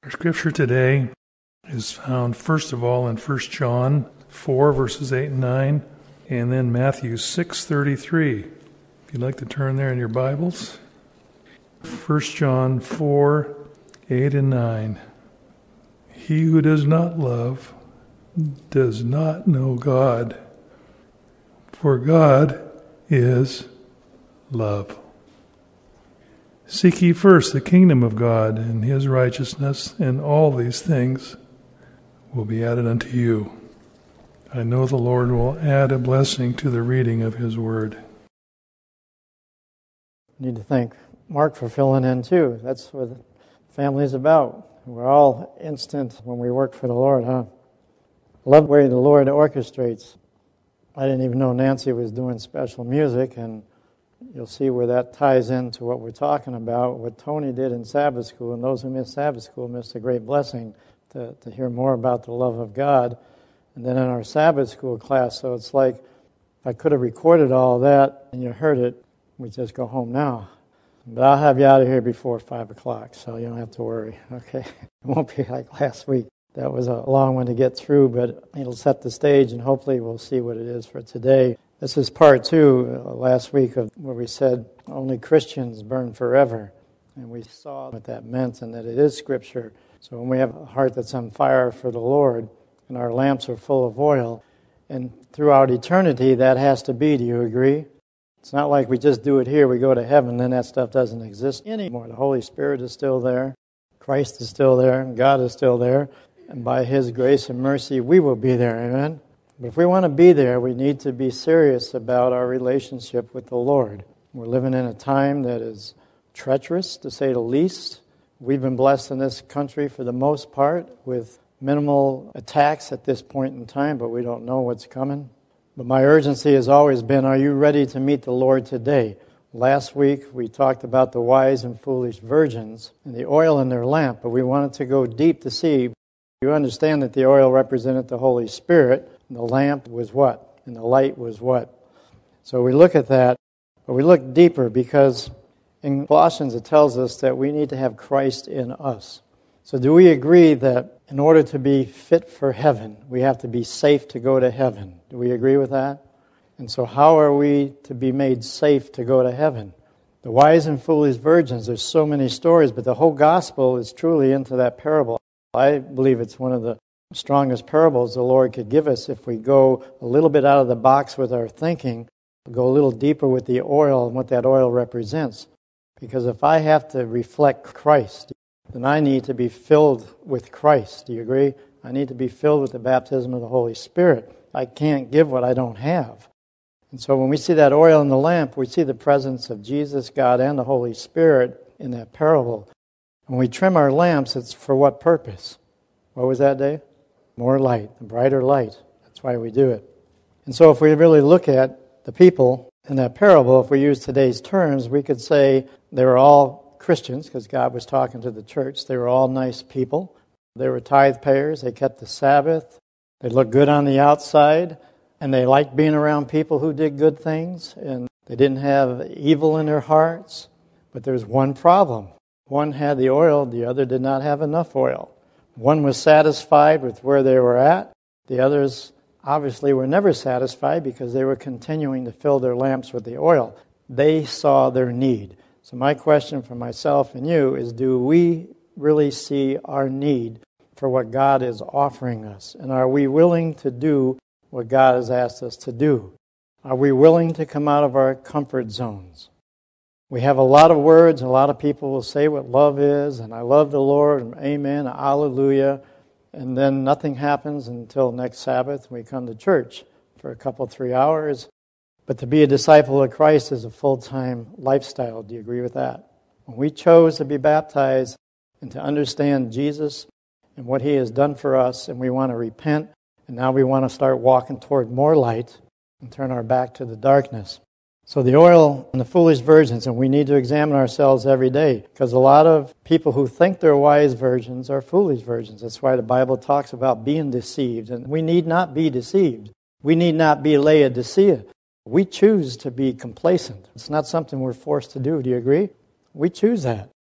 Our scripture today is found first of all in 1 John 4, verses 8 and 9, and then Matthew 6:33. If you'd like to turn there in your Bibles. 1 John 4, 8 and 9. He who does not love does not know God, for God is love. Seek ye first the kingdom of God and his righteousness, and all these things will be added unto you. I know the Lord will add a blessing to the reading of his word. I need to thank Mark for filling in too. That's what the family is about. We're all instant when we work for the Lord, huh? I love the way the Lord orchestrates. I didn't even know Nancy was doing special music, and you'll see where that ties into what we're talking about, what Tony did in Sabbath school. And those who missed Sabbath school missed a great blessing to hear more about the love of God. And then in our Sabbath school class, so it's like if I could have recorded all that and you heard it, we just go home now. But I'll have you out of here before 5 o'clock, so you don't have to worry, okay? It won't be like last week. That was a long one to get through, but it'll set the stage, and hopefully we'll see what it is for today. This is part 2 last week of where we said only Christians burn forever. And we saw what that meant and that it is Scripture. So when we have a heart that's on fire for the Lord and our lamps are full of oil, and throughout eternity that has to be, do you agree? It's not like we just do it here, we go to heaven, then that stuff doesn't exist anymore. The Holy Spirit is still there, Christ is still there, and God is still there. And by His grace and mercy, we will be there, amen? But if we want to be there, we need to be serious about our relationship with the Lord. We're living in a time that is treacherous, to say the least. We've been blessed in this country for the most part with minimal attacks at this point in time, but we don't know what's coming. But my urgency has always been, are you ready to meet the Lord today? Last week we talked about the wise and foolish virgins and the oil in their lamp, but we wanted to go deep to see. You understand that the oil represented the Holy Spirit, and the lamp was what? And the light was what? So we look at that, but we look deeper because in Colossians it tells us that we need to have Christ in us. So do we agree that in order to be fit for heaven, we have to be safe to go to heaven? Do we agree with that? And so how are we to be made safe to go to heaven? The wise and foolish virgins, there's so many stories, but the whole gospel is truly into that parable. I believe it's one of the strongest parables the Lord could give us if we go a little bit out of the box with our thinking, go a little deeper with the oil and what that oil represents. Because if I have to reflect Christ, then I need to be filled with Christ. Do you agree? I need to be filled with the baptism of the Holy Spirit. I can't give what I don't have. And so when we see that oil in the lamp, we see the presence of Jesus, God, and the Holy Spirit in that parable. When we trim our lamps, it's for what purpose? What was that, Dave? More light, a brighter light. That's why we do it. And so if we really look at the people in that parable, if we use today's terms, we could say they were all Christians, because God was talking to the church. They were all nice people. They were tithe payers. They kept the Sabbath. They looked good on the outside, and they liked being around people who did good things, and they didn't have evil in their hearts. But there's one problem. One had the oil, the other did not have enough oil. One was satisfied with where they were at. The others obviously were never satisfied because they were continuing to fill their lamps with the oil. They saw their need. So my question for myself and you is, do we really see our need for what God is offering us? And are we willing to do what God has asked us to do? Are we willing to come out of our comfort zones? We have a lot of words, and a lot of people will say what love is, and I love the Lord, and amen, hallelujah, and then nothing happens until next Sabbath. We come to church for a couple, 3 hours. But to be a disciple of Christ is a full-time lifestyle. Do you agree with that? When we chose to be baptized and to understand Jesus and what He has done for us, and we want to repent, and now we want to start walking toward more light and turn our back to the darkness. So the oil and the foolish virgins, and we need to examine ourselves every day, because a lot of people who think they're wise virgins are foolish virgins. That's why the Bible talks about being deceived, and we need not be deceived. We need not be Laodicea. We choose to be complacent. It's not something we're forced to do. Do you agree? We choose that.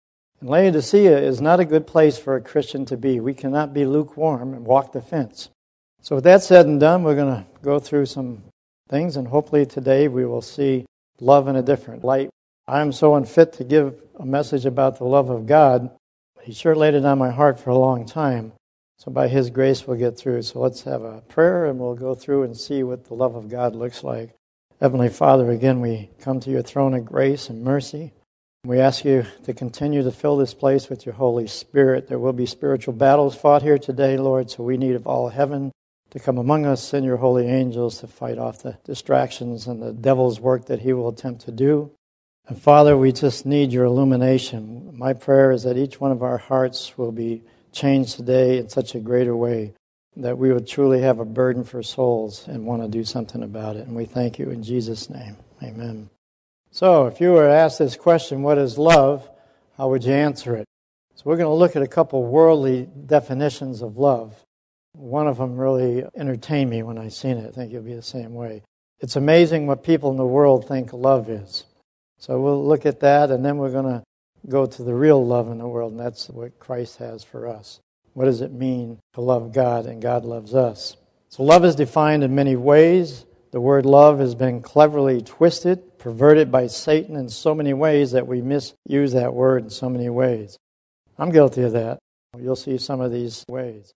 And Laodicea is not a good place for a Christian to be. We cannot be lukewarm and walk the fence. So with that said and done, we're going to go through some things, and hopefully today we will see love in a different light. I am so unfit to give a message about the love of God. He sure laid it on my heart for a long time. So by His grace we'll get through. So let's have a prayer and we'll go through and see what the love of God looks like. Heavenly Father, again we come to your throne of grace and mercy. We ask you to continue to fill this place with your Holy Spirit. There will be spiritual battles fought here today, Lord, so we need of all heaven to come among us, send your holy angels to fight off the distractions and the devil's work that he will attempt to do. And Father, we just need your illumination. My prayer is that each one of our hearts will be changed today in such a greater way that we would truly have a burden for souls and want to do something about it. And we thank you in Jesus' name. Amen. So, if you were asked this question, what is love, how would you answer it? So we're going to look at a couple worldly definitions of love. One of them really entertained me when I seen it. I think you'll be the same way. It's amazing what people in the world think love is. So we'll look at that, and then we're going to go to the real love in the world, and that's what Christ has for us. What does it mean to love God and God loves us? So love is defined in many ways. The word love has been cleverly twisted, perverted by Satan in so many ways that we misuse that word in so many ways. I'm guilty of that. You'll see some of these ways.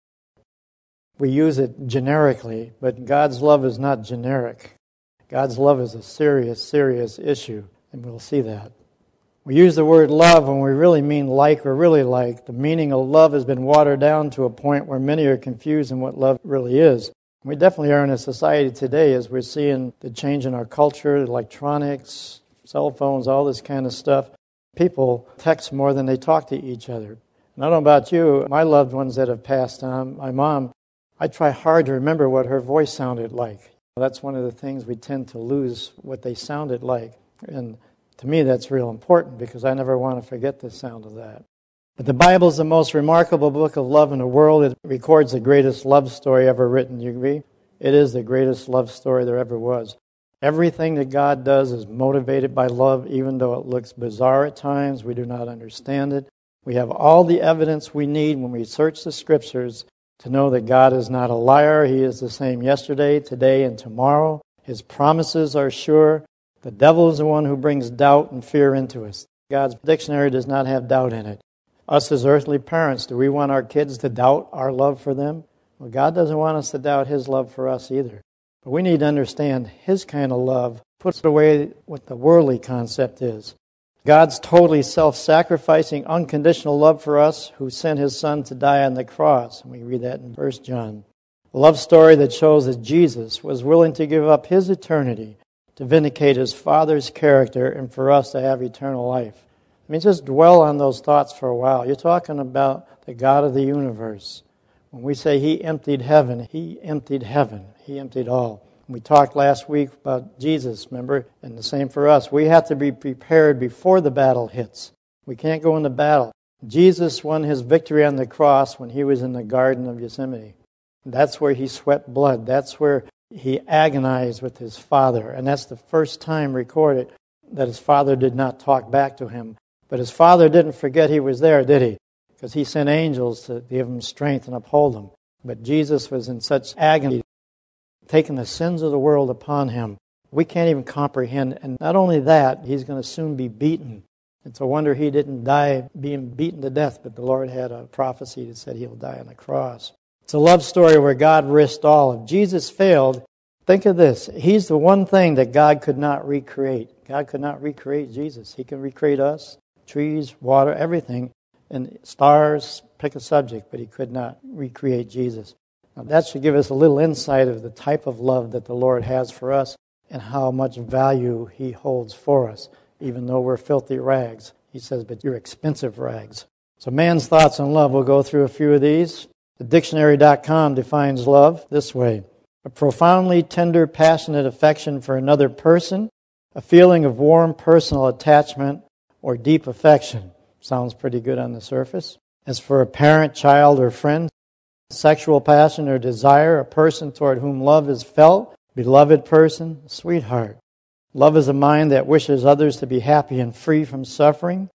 We use it generically, but God's love is not generic. God's love is a serious, serious issue, and we'll see that. We use the word love when we really mean like or really like. The meaning of love has been watered down to a point where many are confused in what love really is. We definitely are in a society today as we're seeing the change in our culture, electronics, cell phones, all this kind of stuff. People text more than they talk to each other. And I don't know about you, my loved ones that have passed on, my mom, I try hard to remember what her voice sounded like. That's one of the things we tend to lose, what they sounded like. And to me, that's real important because I never want to forget the sound of that. But the Bible is the most remarkable book of love in the world. It records the greatest love story ever written. Do you agree? It is the greatest love story there ever was. Everything that God does is motivated by love, even though it looks bizarre at times. We do not understand it. We have all the evidence we need when we search the Scriptures to know that God is not a liar. He is the same yesterday, today, and tomorrow. His promises are sure. The devil is the one who brings doubt and fear into us. God's dictionary does not have doubt in it. Us as earthly parents, do we want our kids to doubt our love for them? Well, God doesn't want us to doubt His love for us either. But we need to understand His kind of love puts away what the worldly concept is. God's totally self-sacrificing, unconditional love for us who sent His Son to die on the cross. And we read that in 1 John. A love story that shows that Jesus was willing to give up His eternity to vindicate His Father's character and for us to have eternal life. I mean, just dwell on those thoughts for a while. You're talking about the God of the universe. When we say He emptied heaven, He emptied heaven. He emptied all. We talked last week about Jesus, remember? And the same for us. We have to be prepared before the battle hits. We can't go into battle. Jesus won His victory on the cross when He was in the Garden of Gethsemane. That's where He sweat blood. That's where He agonized with His Father. And that's the first time recorded that His Father did not talk back to Him. But His Father didn't forget He was there, did He? Because He sent angels to give Him strength and uphold Him. But Jesus was in such agony, taking the sins of the world upon Him. We can't even comprehend. And not only that, He's going to soon be beaten. It's a wonder He didn't die being beaten to death, but the Lord had a prophecy that said He'll die on the cross. It's a love story where God risked all. If Jesus failed, think of this. He's the one thing that God could not recreate. God could not recreate Jesus. He can recreate us, trees, water, everything, and stars, pick a subject, but He could not recreate Jesus. Now, that should give us a little insight of the type of love that the Lord has for us and how much value He holds for us, even though we're filthy rags. He says, but you're expensive rags. So man's thoughts on love, we'll go through a few of these. The dictionary.com defines love this way: a profoundly tender, passionate affection for another person, a feeling of warm personal attachment or deep affection. Sounds pretty good on the surface. As for a parent, child, or friend, sexual passion or desire, a person toward whom love is felt, beloved person, sweetheart. Love is a mind that wishes others to be happy and free from suffering.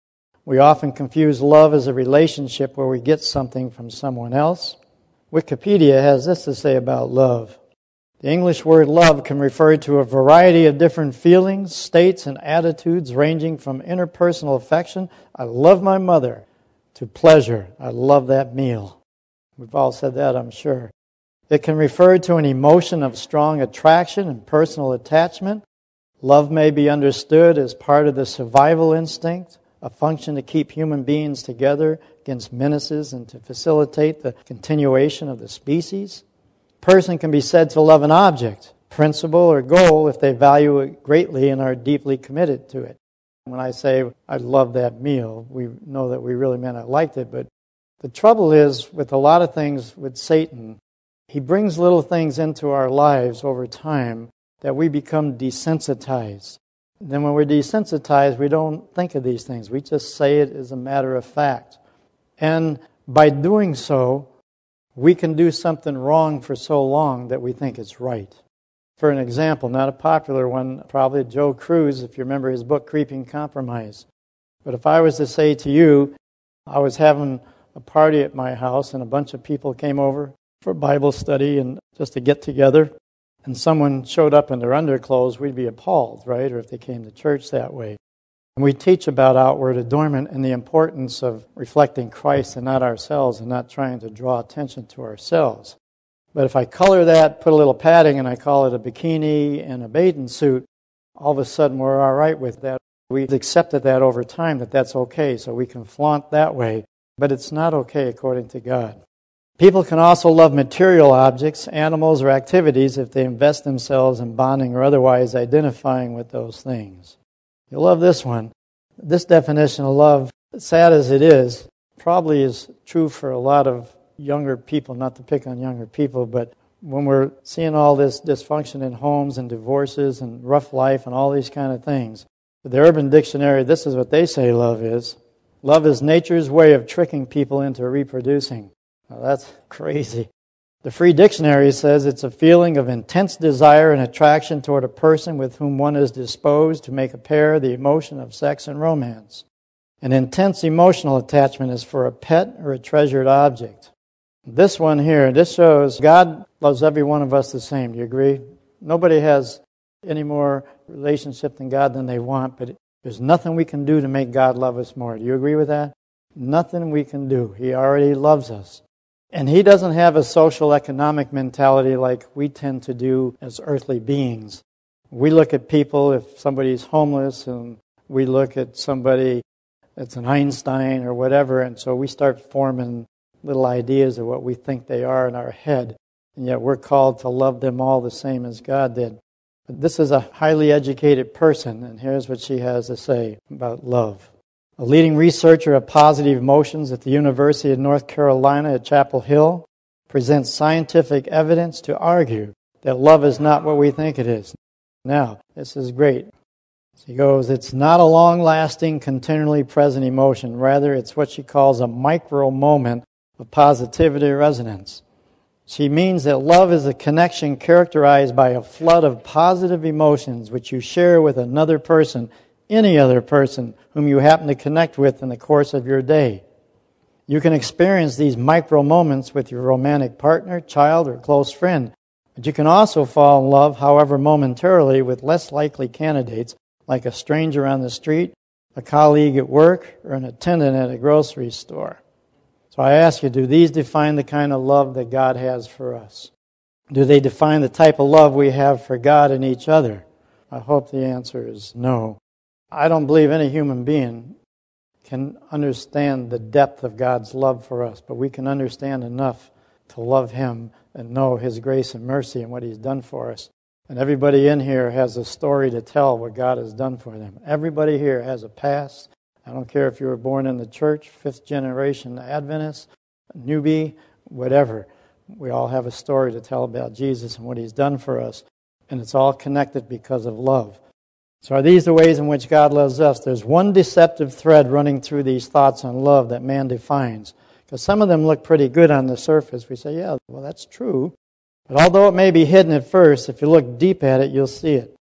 We often confuse love as a relationship where we get something from someone else. Wikipedia has this to say about love. The English word love can refer to a variety of different feelings, states, and attitudes ranging from interpersonal affection, I love my mother, to pleasure, I love that meal. We've all said that, I'm sure. It can refer to an emotion of strong attraction and personal attachment. Love may be understood as part of the survival instinct, a function to keep human beings together against menaces and to facilitate the continuation of the species. A person can be said to love an object, principle, or goal if they value it greatly and are deeply committed to it. When I say, I love that meal, we know that we really meant I liked it, but the trouble is, with a lot of things with Satan, he brings little things into our lives over time that we become desensitized. Then when we're desensitized, we don't think of these things. We just say it as a matter of fact. And by doing so, we can do something wrong for so long that we think it's right. For an example, not a popular one, probably Joe Cruz, if you remember his book, Creeping Compromise. But if I was to say to you, I was having a party at my house and a bunch of people came over for Bible study and just to get together, and someone showed up in their underclothes, we'd be appalled, right? Or if they came to church that way. And we teach about outward adornment and the importance of reflecting Christ and not ourselves and not trying to draw attention to ourselves. But if I color that, put a little padding, and I call it a bikini and a bathing suit, all of a sudden we're all right with that. We've accepted that over time, that that's okay, so we can flaunt that way. But it's not okay according to God. People can also love material objects, animals, or activities if they invest themselves in bonding or otherwise identifying with those things. You'll love this one. This definition of love, sad as it is, probably is true for a lot of younger people, not to pick on younger people, but when we're seeing all this dysfunction in homes and divorces and rough life and all these kind of things, the Urban Dictionary, this is what they say love is. Love is nature's way of tricking people into reproducing. Now, that's crazy. The Free Dictionary says it's a feeling of intense desire and attraction toward a person with whom one is disposed to make a pair, the emotion of sex and romance. An intense emotional attachment is for a pet or a treasured object. This one here, this shows God loves every one of us the same. Do you agree? Nobody has any more relationship than God than they want, but there's nothing we can do to make God love us more. Do you agree with that? Nothing we can do. He already loves us. And He doesn't have a social economic mentality like we tend to do as earthly beings. We look at people, if somebody's homeless, and we look at somebody that's an Einstein or whatever, and so we start forming little ideas of what we think they are in our head, and yet we're called to love them all the same as God did. But this is a highly educated person, and here's what she has to say about love. A leading researcher of positive emotions at the University of North Carolina at Chapel Hill presents scientific evidence to argue that love is not what we think it is. Now, this is great. She goes, it's not a long-lasting, continually present emotion. Rather, it's what she calls a micro moment of positivity resonance. She means that love is a connection characterized by a flood of positive emotions which you share with another person, any other person whom you happen to connect with in the course of your day. You can experience these micro moments with your romantic partner, child, or close friend, but you can also fall in love, however momentarily, with less likely candidates like a stranger on the street, a colleague at work, or an attendant at a grocery store. So I ask you, do these define the kind of love that God has for us? Do they define the type of love we have for God and each other? I hope the answer is no. I don't believe any human being can understand the depth of God's love for us, but we can understand enough to love Him and know His grace and mercy and what He's done for us. And everybody in here has a story to tell what God has done for them. Everybody here has a past. I don't care if you were born in the church, fifth generation Adventist, newbie, whatever. We all have a story to tell about Jesus and what He's done for us. And it's all connected because of love. So are these the ways in which God loves us? There's one deceptive thread running through these thoughts on love that man defines. Because some of them look pretty good on the surface. We say, yeah, well, that's true. But although it may be hidden at first, if you look deep at it, you'll see it.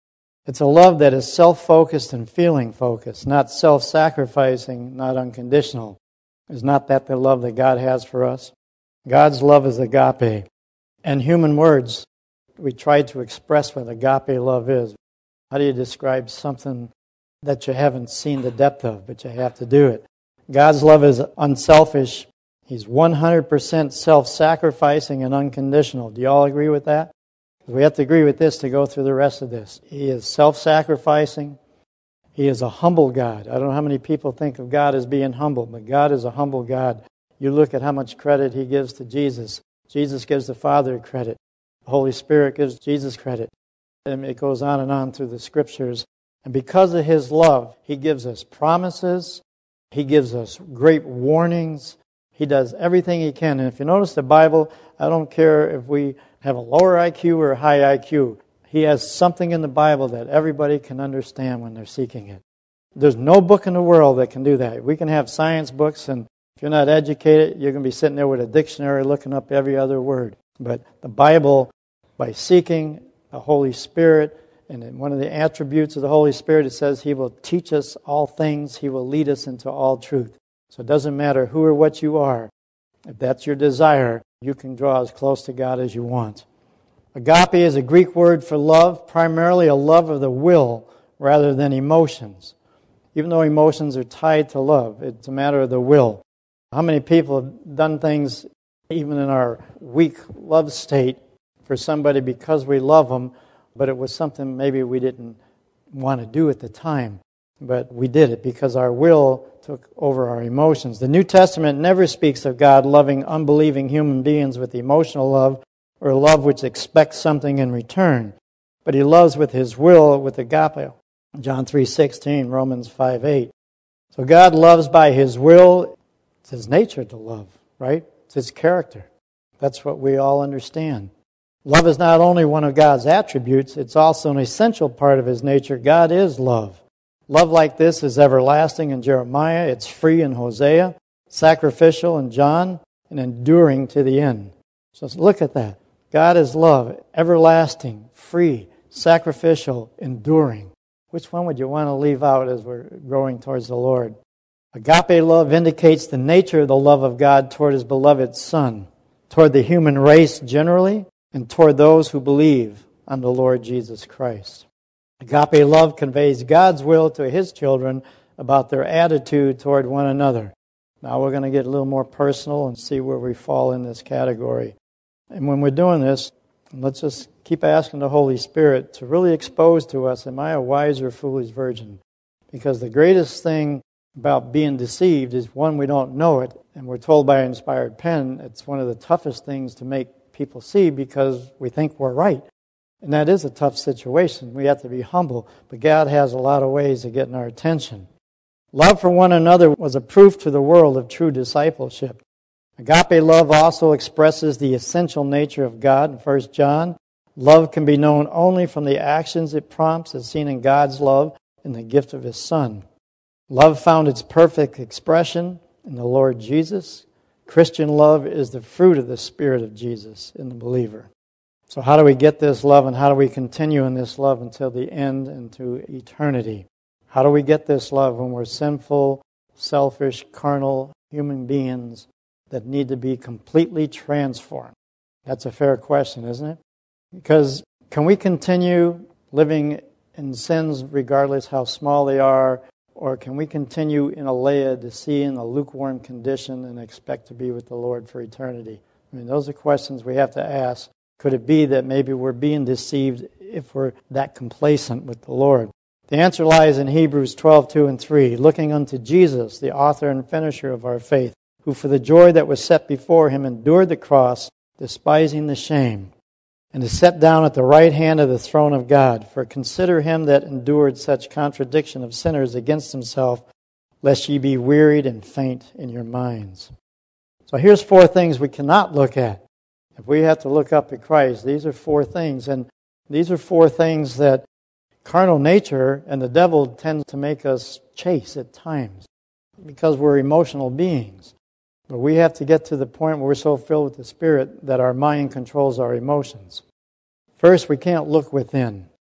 It's a love that is self-focused and feeling-focused, not self-sacrificing, not unconditional. Is not that the love that God has for us? God's love is agape. And human words, we try to express what agape love is. How do you describe something that you haven't seen the depth of, but you have to do it? God's love is unselfish. He's 100% self-sacrificing and unconditional. Do you all agree with that? We have to agree with this to go through the rest of this. He is self-sacrificing. He is a humble God. I don't know how many people think of God as being humble, but God is a humble God. You look at how much credit He gives to Jesus. Jesus gives the Father credit. The Holy Spirit gives Jesus credit. And it goes on and on through the Scriptures. And because of His love, He gives us promises. He gives us great warnings. He does everything He can. And if you notice the Bible, I don't care if we have a lower IQ or a high IQ. He has something in the Bible that everybody can understand when they're seeking it. There's no book in the world that can do that. We can have science books, and if you're not educated, you're going to be sitting there with a dictionary looking up every other word. But the Bible, by seeking the Holy Spirit, and one of the attributes of the Holy Spirit, it says He will teach us all things. He will lead us into all truth. So it doesn't matter who or what you are. If that's your desire, you can draw as close to God as you want. Agape is a Greek word for love, primarily a love of the will rather than emotions. Even though emotions are tied to love, it's a matter of the will. How many people have done things, even in our weak love state, for somebody because we love them, but it was something maybe we didn't want to do at the time. But we did it because our will took over our emotions. The New Testament never speaks of God loving unbelieving human beings with emotional love or love which expects something in return. But He loves with His will, with agape. John 3:16, Romans 5:8. So God loves by His will. It's His nature to love, right? It's His character. That's what we all understand. Love is not only one of God's attributes, it's also an essential part of His nature. God is love. Love like this is everlasting in Jeremiah, it's free in Hosea, sacrificial in John, and enduring to the end. So look at that. God is love, everlasting, free, sacrificial, enduring. Which one would you want to leave out as we're growing towards the Lord? Agape love indicates the nature of the love of God toward His beloved Son, toward the human race generally, and toward those who believe on the Lord Jesus Christ. Agape love conveys God's will to His children about their attitude toward one another. Now we're going to get a little more personal and see where we fall in this category. And when we're doing this, let's just keep asking the Holy Spirit to really expose to us, am I a wise or foolish virgin? Because the greatest thing about being deceived is, one, we don't know it, and we're told by an inspired pen, it's one of the toughest things to make people see because we think we're right. And that is a tough situation. We have to be humble. But God has a lot of ways of getting our attention. Love for one another was a proof to the world of true discipleship. Agape love also expresses the essential nature of God. In 1 John, love can be known only from the actions it prompts, as seen in God's love in the gift of His Son. Love found its perfect expression in the Lord Jesus. Christian love is the fruit of the Spirit of Jesus in the believer. So how do we get this love, and how do we continue in this love until the end and to eternity? How do we get this love when we're sinful, selfish, carnal human beings that need to be completely transformed? That's a fair question, isn't it? Because can we continue living in sins regardless how small they are, or can we continue in a Laodicean, a lukewarm condition, and expect to be with the Lord for eternity? I mean, those are questions we have to ask. Could it be that maybe we're being deceived if we're that complacent with the Lord? The answer lies in Hebrews 12:2 and 3. Looking unto Jesus, the author and finisher of our faith, who for the joy that was set before Him endured the cross, despising the shame, and is set down at the right hand of the throne of God. For consider Him that endured such contradiction of sinners against Himself, lest ye be wearied and faint in your minds. So here's 4 things we cannot look at. If we have to look up at Christ, these are 4 things. And these are 4 things that carnal nature and the devil tends to make us chase at times because we're emotional beings. But we have to get to the point where we're so filled with the Spirit that our mind controls our emotions. First, we can't look within.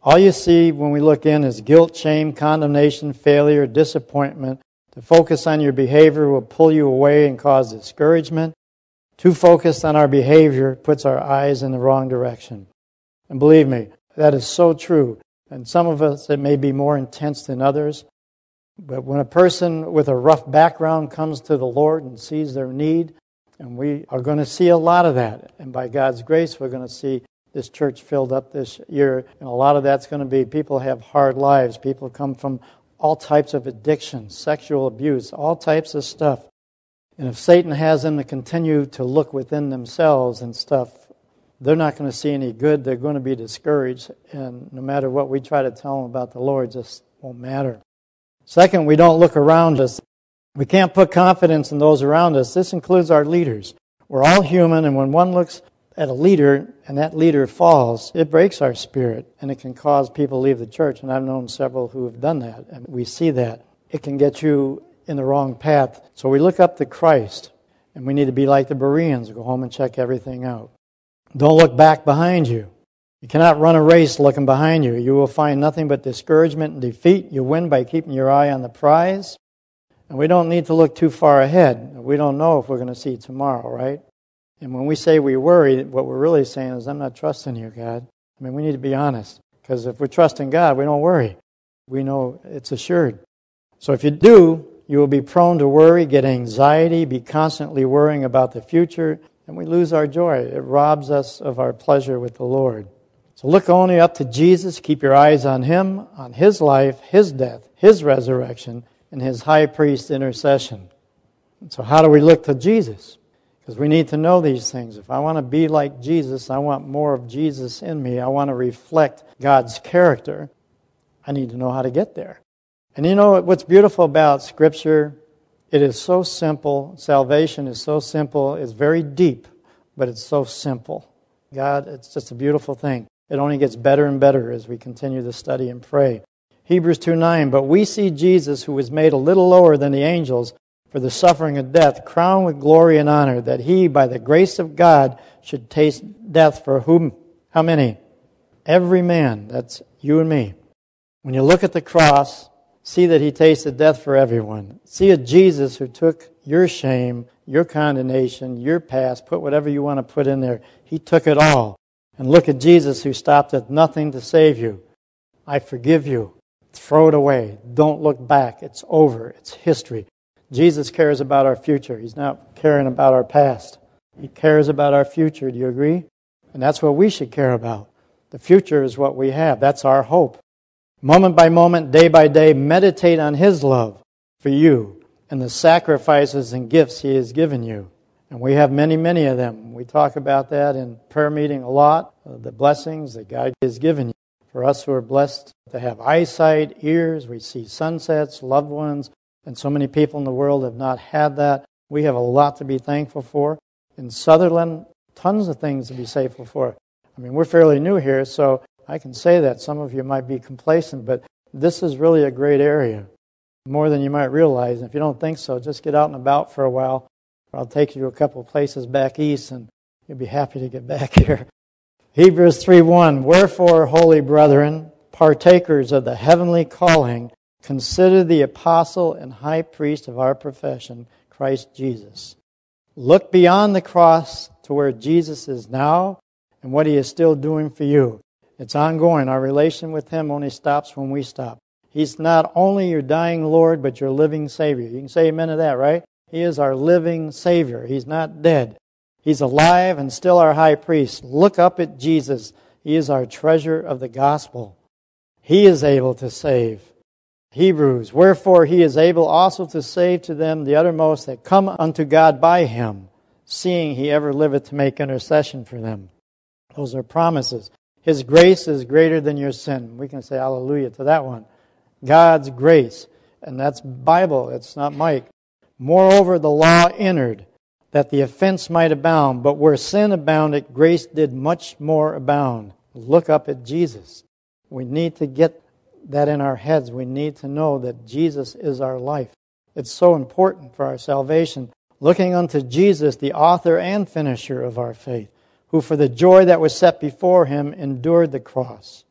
All you see when we look in is guilt, shame, condemnation, failure, disappointment. To focus on your behavior will pull you away and cause discouragement. Too focused on our behavior puts our eyes in the wrong direction. And believe me, that is so true. And some of us, it may be more intense than others. But when a person with a rough background comes to the Lord and sees their need, and we are going to see a lot of that. And by God's grace, we're going to see this church filled up this year. And a lot of that's going to be people have hard lives. People come from all types of addictions, sexual abuse, all types of stuff. And if Satan has them to continue to look within themselves and stuff, they're not going to see any good. They're going to be discouraged. And no matter what we try to tell them about the Lord, it just won't matter. Second, we don't look around us. We can't put confidence in those around us. This includes our leaders. We're all human, and when one looks at a leader and that leader falls, it breaks our spirit, and it can cause people to leave the church. And I've known several who have done that, and we see that. It can get you in the wrong path. So we look up to Christ, and we need to be like the Bereans, go home and check everything out. Don't look back behind you. You cannot run a race looking behind you. You will find nothing but discouragement and defeat. You win by keeping your eye on the prize. And we don't need to look too far ahead. We don't know if we're going to see tomorrow, right? And when we say we worry, what we're really saying is, I'm not trusting you, God. I mean, we need to be honest. Because if we're trusting God, we don't worry. We know it's assured. So if you do, you will be prone to worry, get anxiety, be constantly worrying about the future, and we lose our joy. It robs us of our pleasure with the Lord. So look only up to Jesus. Keep your eyes on Him, on His life, His death, His resurrection, and His high priest intercession. And so how do we look to Jesus? Because we need to know these things. If I want to be like Jesus, I want more of Jesus in me. I want to reflect God's character. I need to know how to get there. And you know what's beautiful about Scripture? It is so simple. Salvation is so simple. It's very deep, but it's so simple. God, it's just a beautiful thing. It only gets better and better as we continue to study and pray. Hebrews 2:9, but we see Jesus, who was made a little lower than the angels for the suffering of death, crowned with glory and honor, that He, by the grace of God, should taste death for whom? How many? Every man. That's you and me. When you look at the cross, see that He tasted death for everyone. See a Jesus who took your shame, your condemnation, your past, put whatever you want to put in there. He took it all. And look at Jesus who stopped at nothing to save you. I forgive you. Throw it away. Don't look back. It's over. It's history. Jesus cares about our future. He's not caring about our past. He cares about our future. Do you agree? And that's what we should care about. The future is what we have. That's our hope. Moment by moment, day by day, meditate on His love for you and the sacrifices and gifts He has given you. And we have many, many of them. We talk about that in prayer meeting a lot, the blessings that God has given you. For us who are blessed to have eyesight, ears, we see sunsets, loved ones, and so many people in the world have not had that. We have a lot to be thankful for. In Sutherland, tons of things to be thankful for. I mean, we're fairly new here, so I can say that. Some of you might be complacent, but this is really a great area, more than you might realize. And if you don't think so, just get out and about for a while. I'll take you to a couple of places back east, and you'll be happy to get back here. Hebrews 3:1, wherefore, holy brethren, partakers of the heavenly calling, consider the apostle and high priest of our profession, Christ Jesus. Look beyond the cross to where Jesus is now and what He is still doing for you. It's ongoing. Our relation with Him only stops when we stop. He's not only your dying Lord, but your living Savior. You can say amen to that, right? He is our living Savior. He's not dead. He's alive and still our high priest. Look up at Jesus. He is our treasure of the gospel. He is able to save. Hebrews, wherefore He is able also to save to them the uttermost that come unto God by Him, seeing He ever liveth to make intercession for them. Those are promises. His grace is greater than your sin. We can say hallelujah to that one. God's grace. And that's Bible. It's not Mike. Moreover, the law entered, that the offense might abound. But where sin abounded, grace did much more abound. Look up at Jesus. We need to get that in our heads. We need to know that Jesus is our life. It's so important for our salvation. Looking unto Jesus, the author and finisher of our faith, who for the joy that was set before Him endured the cross,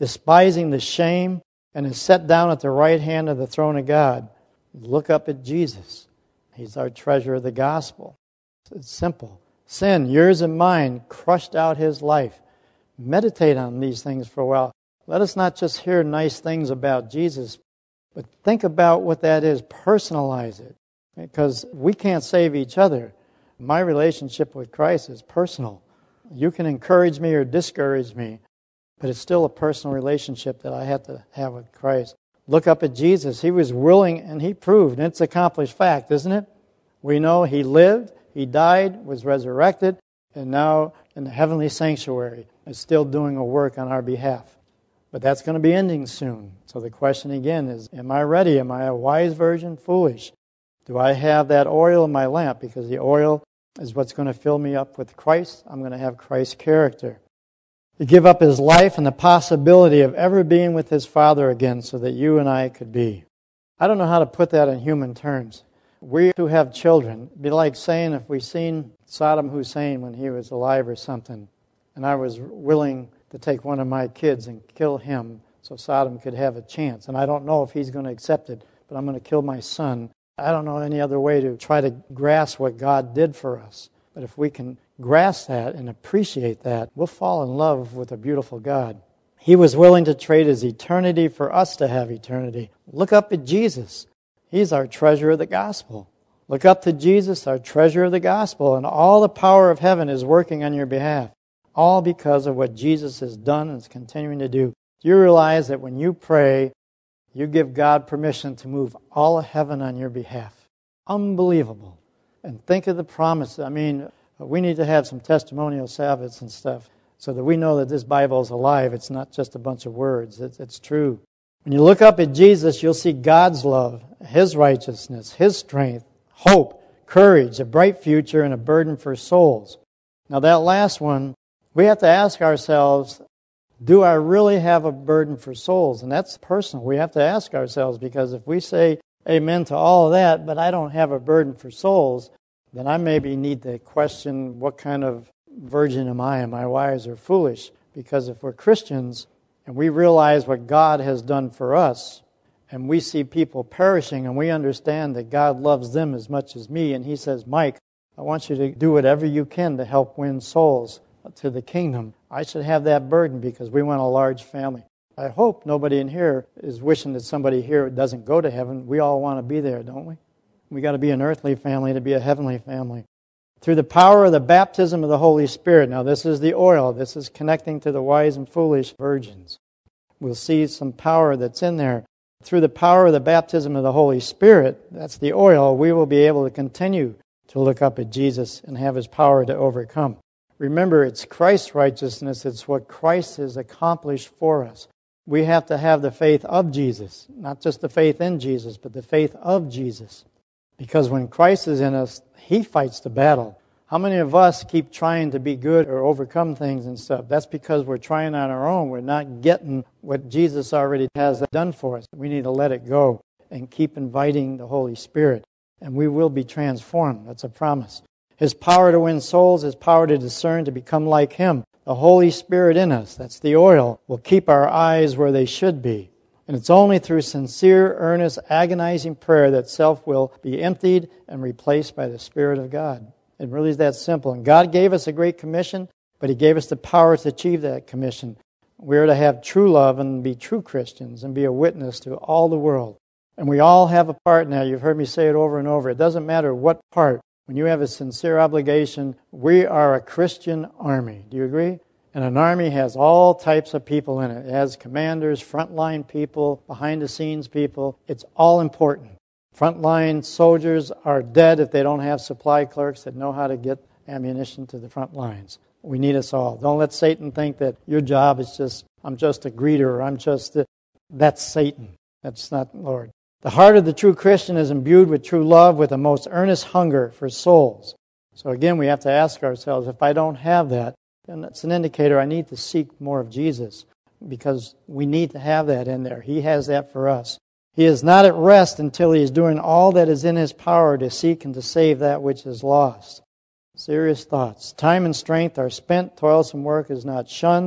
despising the shame, and is set down at the right hand of the throne of God. Look up at Jesus. He's our treasure of the gospel. It's simple. Sin, yours and mine, crushed out his life. Meditate on these things for a while. Let us not just hear nice things about Jesus, but think about what that is. Personalize it. Because we can't save each other. My relationship with Christ is personal. You can encourage me or discourage me, but it's still a personal relationship that I have to have with Christ. Look up at Jesus. He was willing and he proved. And it's an accomplished fact, isn't it? We know he lived, he died, was resurrected, and now in the heavenly sanctuary is still doing a work on our behalf. But that's going to be ending soon. So the question again is, am I ready? Am I a wise virgin? Foolish? Do I have that oil in my lamp? Because the oil is what's going to fill me up with Christ. I'm going to have Christ's character. To give up his life and the possibility of ever being with his Father again so that you and I could be. I don't know how to put that in human terms. We who have children, it'd be like saying if we seen Saddam Hussein when he was alive or something, and I was willing to take one of my kids and kill him so Saddam could have a chance. And I don't know if he's going to accept it, but I'm going to kill my son. I don't know any other way to try to grasp what God did for us. But if we can grasp that and appreciate that, we'll fall in love with a beautiful God. He was willing to trade his eternity for us to have eternity. Look up at Jesus. He's our treasure of the gospel. Look up to Jesus, our treasure of the gospel, and all the power of heaven is working on your behalf. All because of what Jesus has done and is continuing to do. Do you realize that when you pray, you give God permission to move all of heaven on your behalf? Unbelievable. And think of the promise. I mean, we need to have some testimonial Sabbaths and stuff so that we know that this Bible is alive. It's not just a bunch of words. It's true. When you look up at Jesus, you'll see God's love, his righteousness, his strength, hope, courage, a bright future, and a burden for souls. Now that last one, we have to ask ourselves, do I really have a burden for souls? And that's personal. We have to ask ourselves, because if we say amen to all of that, but I don't have a burden for souls, then I maybe need to question what kind of virgin am I? Am I wise or foolish? Because if we're Christians and we realize what God has done for us, and we see people perishing, and we understand that God loves them as much as me, and he says, Mike, I want you to do whatever you can to help win souls to the kingdom. I should have that burden because we want a large family. I hope nobody in here is wishing that somebody here doesn't go to heaven. We all want to be there, don't we? We got to be an earthly family to be a heavenly family. Through the power of the baptism of the Holy Spirit. Now this is the oil. This is connecting to the wise and foolish virgins. We'll see some power that's in there. Through the power of the baptism of the Holy Spirit, that's the oil, we will be able to continue to look up at Jesus and have his power to overcome. Remember, it's Christ's righteousness. It's what Christ has accomplished for us. We have to have the faith of Jesus. Not just the faith in Jesus, but the faith of Jesus. Because when Christ is in us, he fights the battle. How many of us keep trying to be good or overcome things and stuff? That's because we're trying on our own. We're not getting what Jesus already has done for us. We need to let it go and keep inviting the Holy Spirit. And we will be transformed. That's a promise. His power to win souls, his power to discern, to become like him. The Holy Spirit in us, that's the oil, will keep our eyes where they should be. And it's only through sincere, earnest, agonizing prayer that self will be emptied and replaced by the Spirit of God. It really is that simple. And God gave us a great commission, but he gave us the power to achieve that commission. We are to have true love and be true Christians and be a witness to all the world. And we all have a part now. You've heard me say it over and over. It doesn't matter what part. When you have a sincere obligation, we are a Christian army. Do you agree? And an army has all types of people in it. It has commanders, frontline people, behind-the-scenes people. It's all important. Frontline soldiers are dead if they don't have supply clerks that know how to get ammunition to the front lines. We need us all. Don't let Satan think that your job is just, I'm just a greeter, that's Satan. That's not Lord. The heart of the true Christian is imbued with true love, with a most earnest hunger for souls. So again, we have to ask ourselves, if I don't have that, then that's an indicator I need to seek more of Jesus, because we need to have that in there. He has that for us. He is not at rest until he is doing all that is in his power to seek and to save that which is lost. Serious thoughts. Time and strength are spent. Toilsome work is not shunned.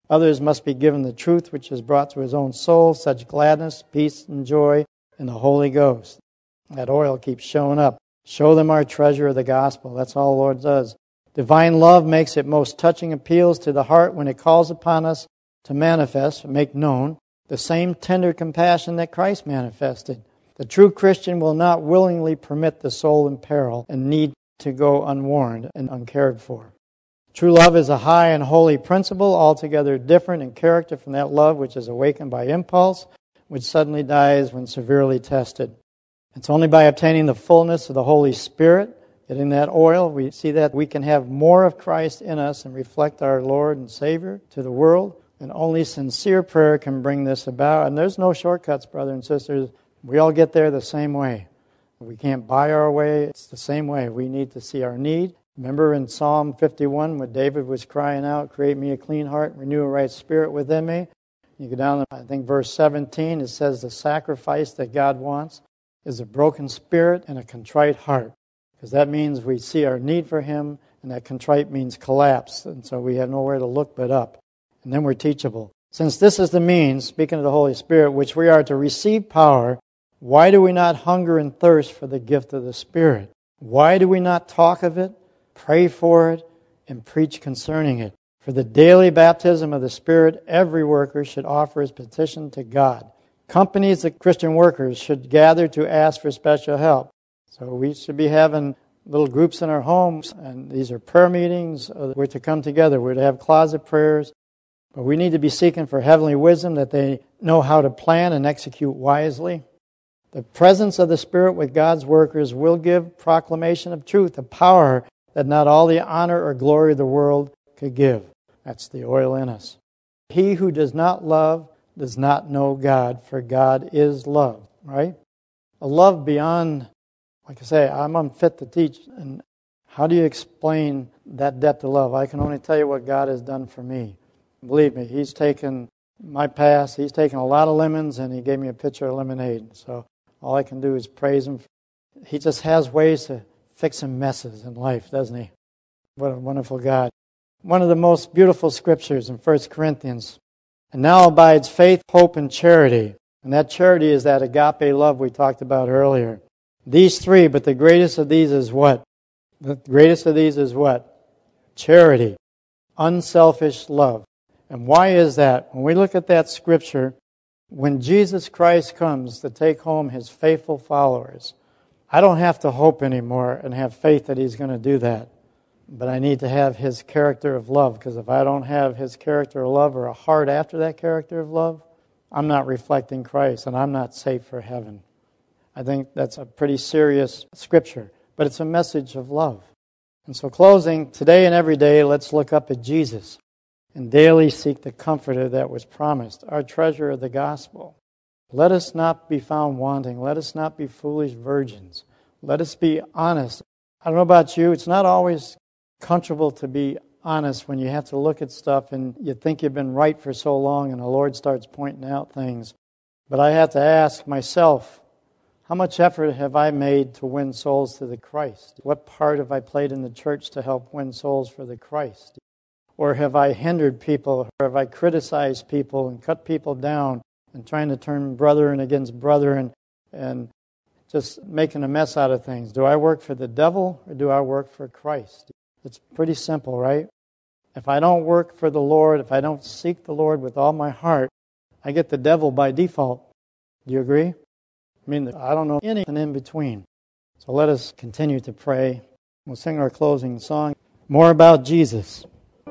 Others must be given the truth which is brought to his own soul, such gladness, peace, and joy in the Holy Ghost. That oil keeps showing up. Show them our treasure of the gospel. That's all the Lord does. Divine love makes it most touching appeals to the heart when it calls upon us to manifest, make known, the same tender compassion that Christ manifested. The true Christian will not willingly permit the soul in peril and need to go unwarned and uncared for. True love is a high and holy principle, altogether different in character from that love which is awakened by impulse, which suddenly dies when severely tested. It's only by obtaining the fullness of the Holy Spirit, getting that oil, we see that we can have more of Christ in us and reflect our Lord and Savior to the world. And only sincere prayer can bring this about. And there's no shortcuts, brothers and sisters. We all get there the same way. We can't buy our way. It's the same way. We need to see our need. Remember in Psalm 51 when David was crying out, create me a clean heart, renew a right spirit within me. You go down to, I think, verse 17. It says the sacrifice that God wants is a broken spirit and a contrite heart. Because that means we see our need for Him, and that contrite means collapse. And so we have nowhere to look but up. And then we're teachable. Since this is the means, speaking of the Holy Spirit, which we are to receive power, why do we not hunger and thirst for the gift of the Spirit? Why do we not talk of it, pray for it, and preach concerning it? For the daily baptism of the Spirit, every worker should offer his petition to God. Companies of Christian workers should gather to ask for special help. So we should be having little groups in our homes, and these are prayer meetings. We're to come together. We're to have closet prayers. But we need to be seeking for heavenly wisdom that they know how to plan and execute wisely. The presence of the Spirit with God's workers will give proclamation of truth, a power that not all the honor or glory of the world could give. That's the oil in us. He who does not love does not know God, for God is love, right? A love beyond, like I say, I'm unfit to teach. And how do you explain that depth of love? I can only tell you what God has done for me. Believe me, He's taken my past, He's taken a lot of lemons, and He gave me a pitcher of lemonade. So all I can do is praise Him. He just has ways to fix some messes in life, doesn't He? What a wonderful God. One of the most beautiful scriptures in 1 Corinthians. And now abides faith, hope, and charity. And that charity is that agape love we talked about earlier. These three, but the greatest of these is what? The greatest of these is what? Charity. Unselfish love. And why is that? When we look at that scripture, when Jesus Christ comes to take home His faithful followers, I don't have to hope anymore and have faith that He's going to do that. But I need to have His character of love, because if I don't have His character of love or a heart after that character of love, I'm not reflecting Christ and I'm not safe for heaven. I think that's a pretty serious scripture, but it's a message of love. And so closing, today and every day, let's look up at Jesus and daily seek the comforter that was promised, our treasure of the gospel. Let us not be found wanting. Let us not be foolish virgins. Let us be honest. I don't know about you, it's not always comfortable to be honest when you have to look at stuff and you think you've been right for so long and the Lord starts pointing out things. But I have to ask myself, how much effort have I made to win souls to the Christ? What part have I played in the church to help win souls for the Christ? Or have I hindered people? Or have I criticized people and cut people down and trying to turn brethren against brethren and just making a mess out of things? Do I work for the devil or do I work for Christ? It's pretty simple, right? If I don't work for the Lord, if I don't seek the Lord with all my heart, I get the devil by default. Do you agree? I mean, I don't know anything in between. So let us continue to pray. We'll sing our closing song, More About Jesus.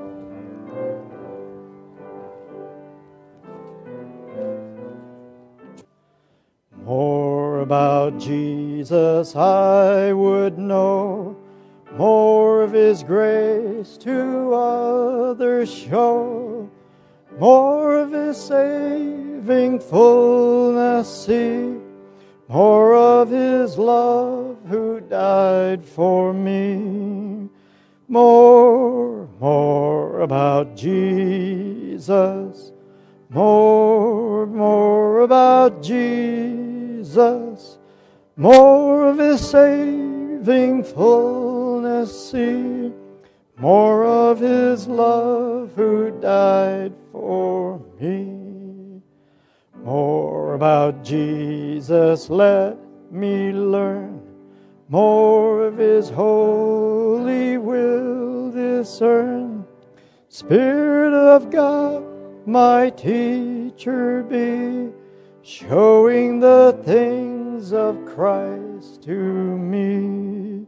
More about Jesus I would know, more of His grace to others show, more of His saving fullness see, more of His love who died for me. More about Jesus, more about Jesus, more of His saving fullness see, more of His love who died for about Jesus let me learn, more of His holy will discern. Spirit of God, my teacher be, showing the things of Christ to me.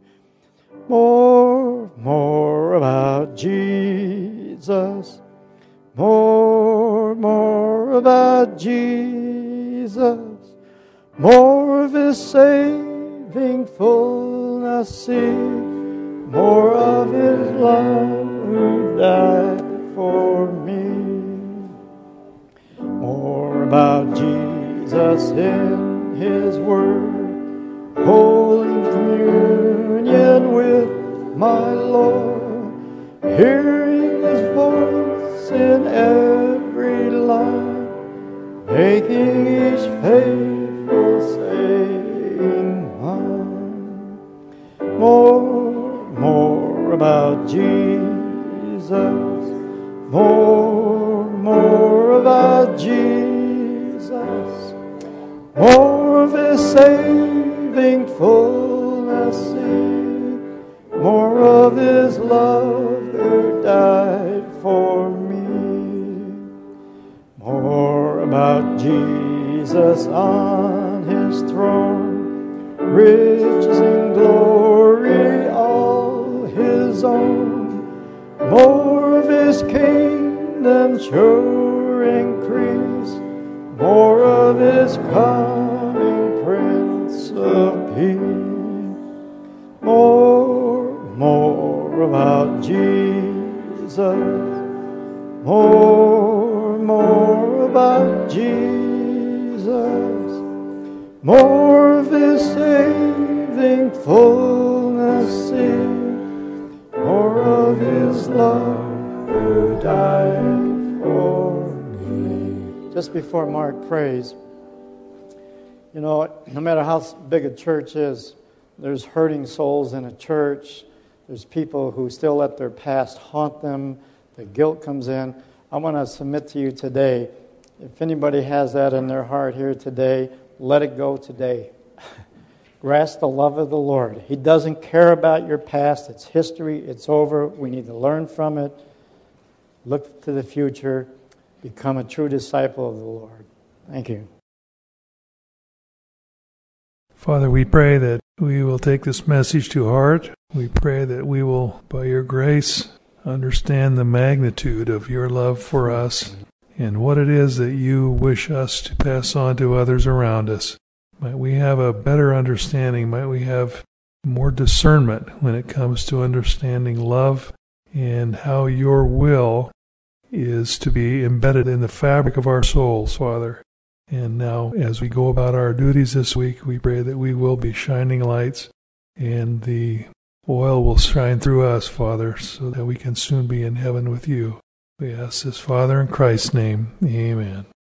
More about Jesus. More about Jesus. More of His saving fullness see. More of His love who died for me. More about Jesus in His word, holding communion with my Lord, hearing His voice in every line, making each faithful saying mine. More about Jesus, more about Jesus, more of His saving fullness see, more of His love who died for me. More about Jesus on His throne, riches and glory all His own. More of His kingdom sure increase, more of His coming Prince of Peace. More about Jesus, more about Jesus, more of His saving fullness see, more of His love who died for me. Just before Mark prays, no matter how big a church is, there's hurting souls in a church. There's people who still let their past haunt them. The guilt comes in. I want to submit to you today, if anybody has that in their heart here today, let it go today. Grasp the love of the Lord. He doesn't care about your past. It's history. It's over. We need to learn from it. Look to the future. Become a true disciple of the Lord. Thank you. Father, we pray that we will take this message to heart. We pray that we will, by your grace, understand the magnitude of your love for us and what it is that you wish us to pass on to others around us. Might we have a better understanding, might we have more discernment when it comes to understanding love and how your will is to be embedded in the fabric of our souls, Father. And now, as we go about our duties this week, we pray that we will be shining lights and the oil will shine through us, Father, so that we can soon be in heaven with you. We ask this, Father, in Christ's name. Amen.